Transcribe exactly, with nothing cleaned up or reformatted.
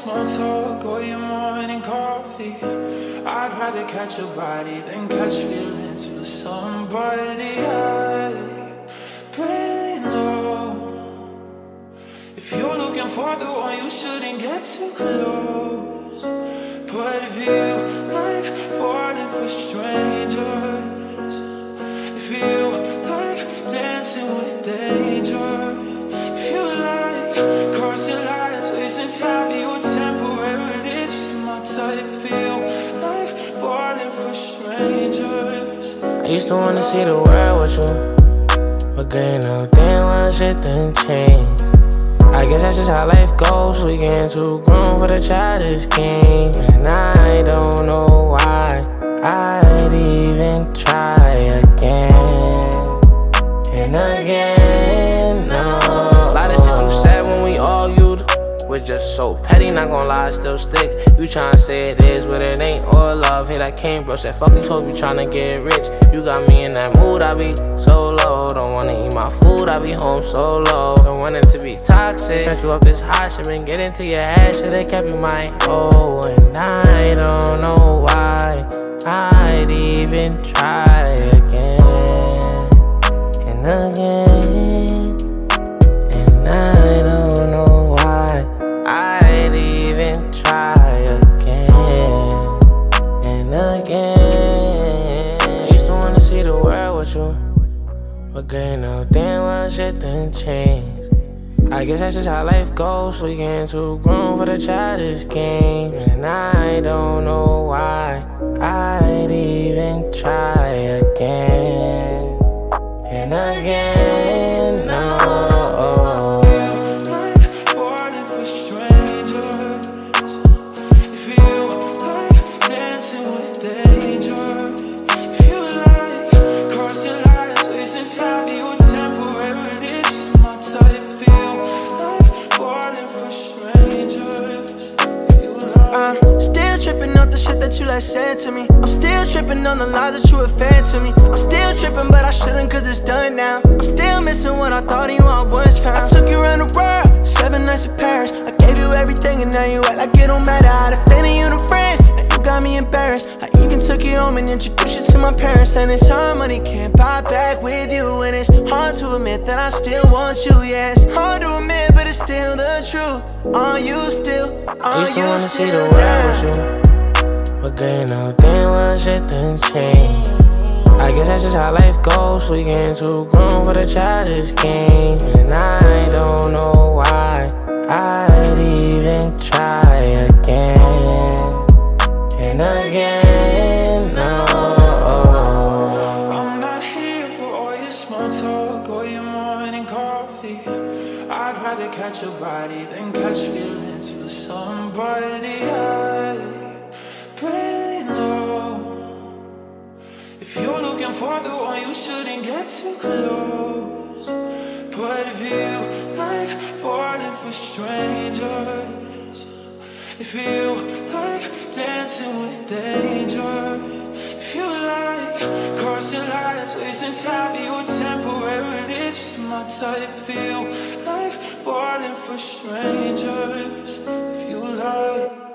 small talk or your morning coffee. I'd rather catch a body than catch feelings for somebody I barely know. If you're looking for the one, you shouldn't get too close. But if you like falling for strangers, if you like dancing with danger, if you like crossing lines, wasting time, you temporarily just my type. If you like falling for strangers, I used to wanna see the world with you, but girl, you know damn well shit done changed. I guess that's just how life goes. We getting too grown for the childish game, and I don't know why I'd even try again and again. No, a lot of shit you said when we argued was just so petty. Not gonna lie, still stick. You tryna say it is what it ain't, or love hit I came, bro. Said fuck these hoes, you tryna get rich. You got me in that mood, I be so low. Don't wanna eat my food, I be home so low. Don't want it to be toxic. Set you up this hot shit, been get into your head, should've kept you my oh. And I don't know why I'd even try again and again. And I don't know why I'd even try again and again. I used to wanna see the world with you, but girl, you know damn well shit done changed. I guess that's just how life goes. We getting too grown for the childish games, and I don't know why I'd even try again and again. No. Tripping off the shit that you like said to me. I'm still tripping on the lies that you were fed to me. I'm still tripping, but I shouldn't, cause it's done now. I'm still missing what I thought you I was found. I took you around the world, seven nights in Paris. I gave you everything and now you act like it don't matter. I defended you to friends, now you got me embarrassed. I even took you home and introduced you to my parents. And it's hard, money can't buy back with you. And it's hard to admit that I still want you. Yeah, it's hard to admit, but it's still the truth. Are you still, are I used to you wanna still see the there? world with you, but girl, you know damn well shit done changed. I guess that's just how life goes. We getting too grown for the childish games, and I don't know why I'd even try again and again. No. I'm not here for all your small talk or your morning coffee. I'd rather catch a body than catch feelings for somebody I barely know. If you're looking for the one, you shouldn't get too close. But if you like falling for strangers, if you like dancing with danger, if you like crossing lines, wasting time, you temporarily just my type. If you like falling for strangers, if you like